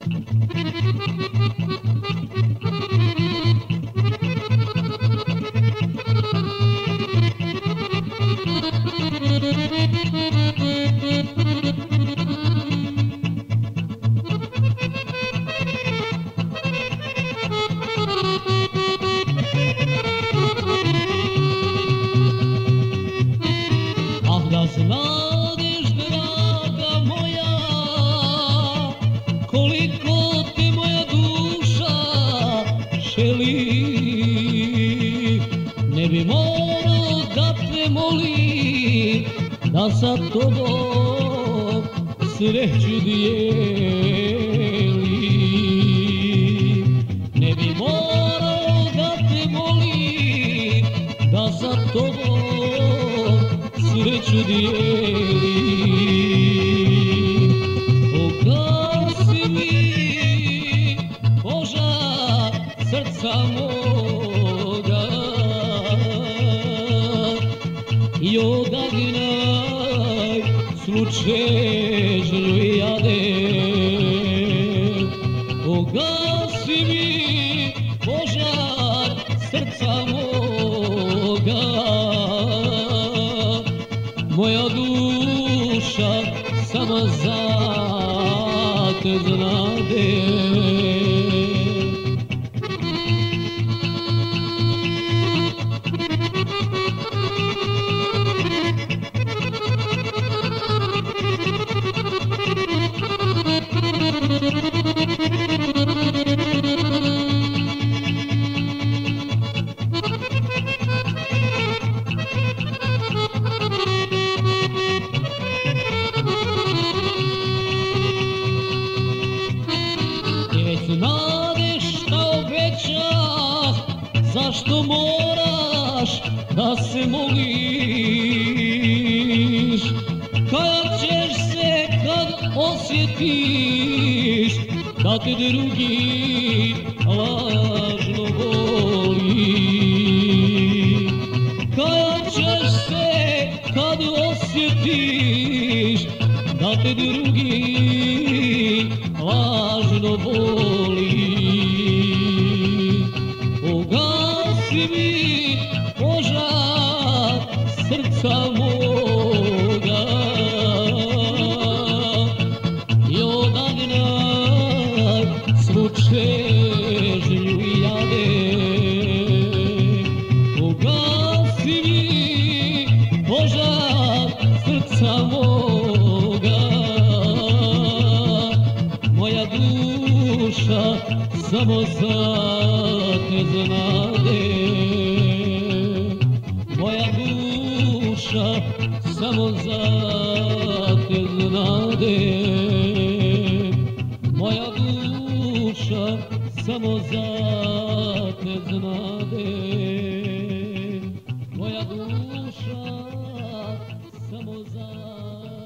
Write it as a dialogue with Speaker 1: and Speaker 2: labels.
Speaker 1: Znadeš, draga moja, koliko te moja duša želi. Ne bi morao da te molim da sa tobom sreću dijelim. Ne bi morao da te molim da sa tobom sreću dijelim. Ugasi mi požar srca moga i odagnaj svu čežnju i jade. Ugasi mi požar srca moga, moja duša sama za te znade. Znadeš šta obećah, zašto moraš da se moliš? Kajat ćeš se kad osjetiš da te drugi lažno voli. Kajat ćeš se kad osjetiš da te drugi lažno voli. Ugasi mi požar srca moga i odagnaj svu čežnju i jade. Ugasi mi požar srca moga, moja duša samo za te znade. Moja duša samo za te znade. Moja duša samo za te znade. Moja duša samo za